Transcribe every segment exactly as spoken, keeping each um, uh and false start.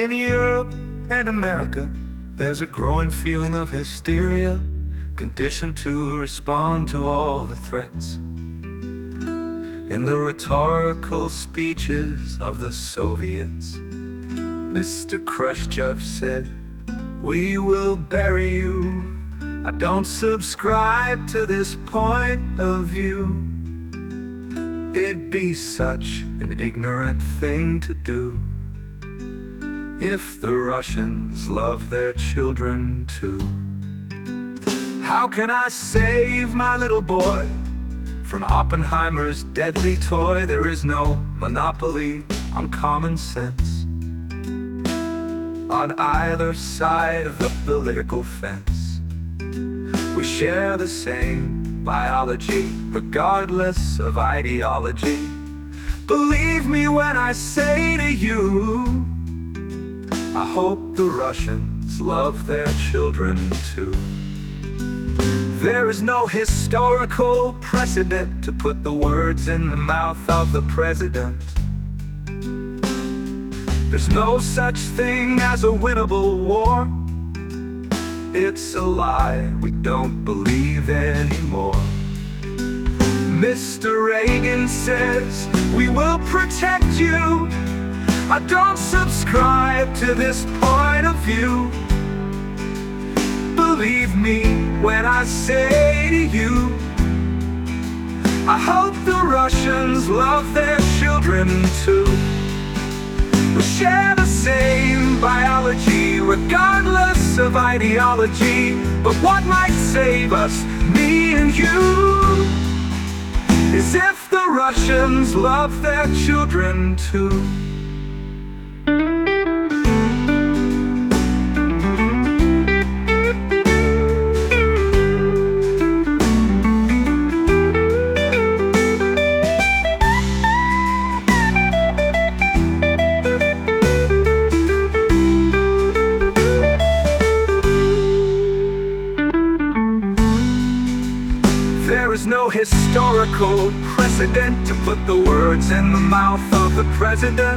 In Europe and America, there's a growing feeling of hysteria, conditioned to respond to all the threats. In the rhetorical speeches of the Soviets, Mister Khrushchev said, "We will bury you." I don't subscribe to this point of view. It'd be such an ignorant thing to do if the Russians love their children too. How can I save my little boy from Oppenheimer's deadly toy? There is no monopoly on common sense on either side of the political fence. We share the same biology, regardless of ideology. Believe me when I say to you, I hope the Russians love their children too. There is no historical precedent to put the words in the mouth of the president. There's no such thing as a winnable war. It's a lie we don't believe anymore. Mister Reagan says, "We will protect you." I don't subscribe to this point of view. Believe me when I say to you, I hope the Russians love their children too. We share the same biology, regardless of ideology. But what might save us, me and you, is if the Russians love their children too. There is no historical precedent to put the words in the mouth of the president.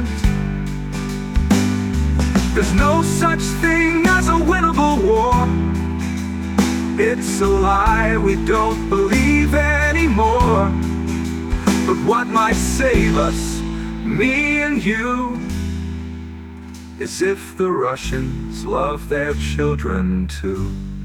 There's no such thing as a winnable war. It's a lie we don't believe anymore. But what might save us, me and you, is if the Russians love their children too.